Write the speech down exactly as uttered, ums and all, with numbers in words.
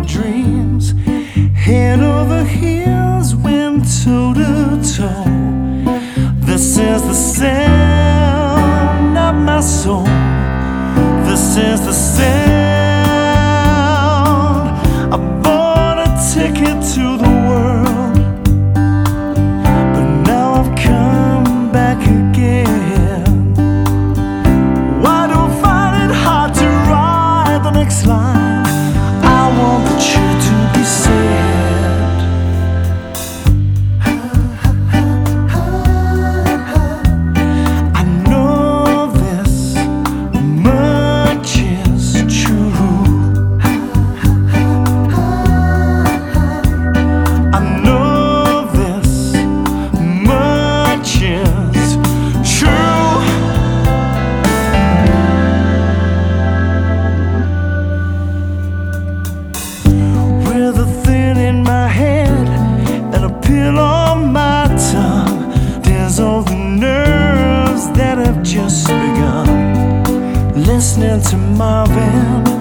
dreams, head over heels, went toe to toe. This is the sound of my soul. This is the sound. I bought a ticket to the world, but now I've come back again. Why do I find it hard to write the next line? I want the truth to be said. I know this much is true. I know this much is true. With a thing in my head and a pill on my tongue, there's all the nerves that have just begun. Listening to Marvin